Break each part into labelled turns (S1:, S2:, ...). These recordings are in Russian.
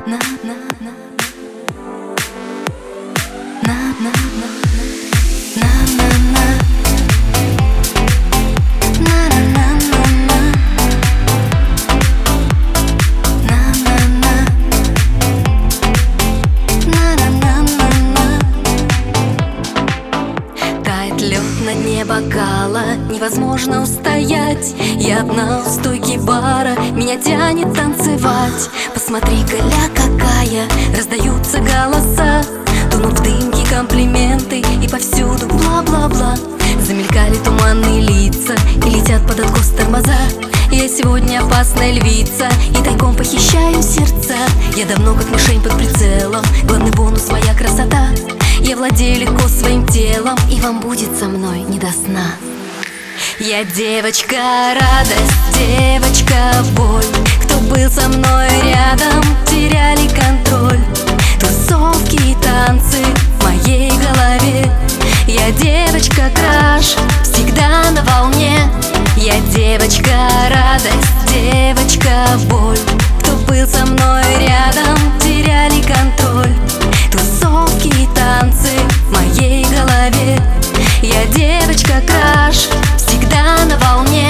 S1: Тает лед на дне бокала, невозможно устоять. Я одна у стойки бара, меня тянет танцевать. Посмотри-ка, ля какая, раздаются голоса, тонут в дымке комплименты и повсюду бла-бла-бла. Замелькали туманные лица и летят под откос тормоза. Я сегодня опасная львица и тайком похищаю сердца. Я давно как мишень под прицелом, главный бонус — моя красота. Я владею легко своим телом, и вам будет со мной не до сна. Я девочка радость, девочка боль. Кто был со мной рядом, теряли контроль. Тусовки и танцы в моей голове. Я девочка краш, всегда на волне. Я девочка радость, девочка боль. Кто был со мной рядом, теряли контроль. Тусовки и танцы в моей голове. Я девочка краш, всегда на волне.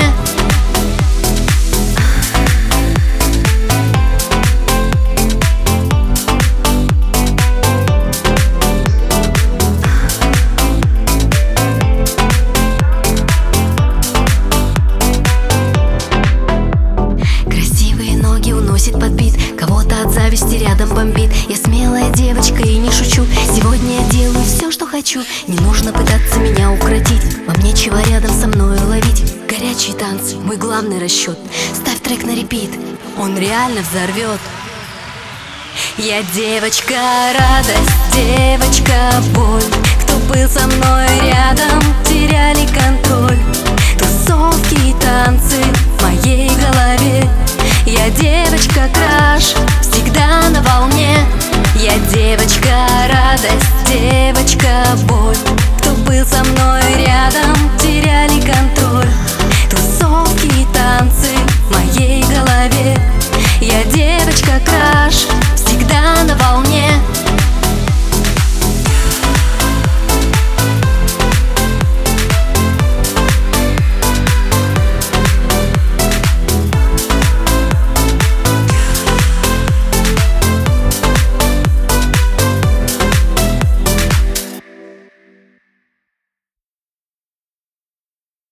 S1: Красивые ноги уносит под бит, кого-то от зависти рядом бомбит. Я смелая девочка и не шучу. Сегодня я делаю все, что хочу. Не нужно пытаться меня укротить. Вам нечего рядом со мной ловить. Горячие танцы, мой главный расчет. Ставь трек на репит, он реально взорвет. Я девочка радость, девочка боль. Кто был со мной рядом, теряли контроль. Тусовки и танцы в моей голове. Я девочка краш, всегда на волне. Я девочка радость, девочка боль. Кто был со мной рядом,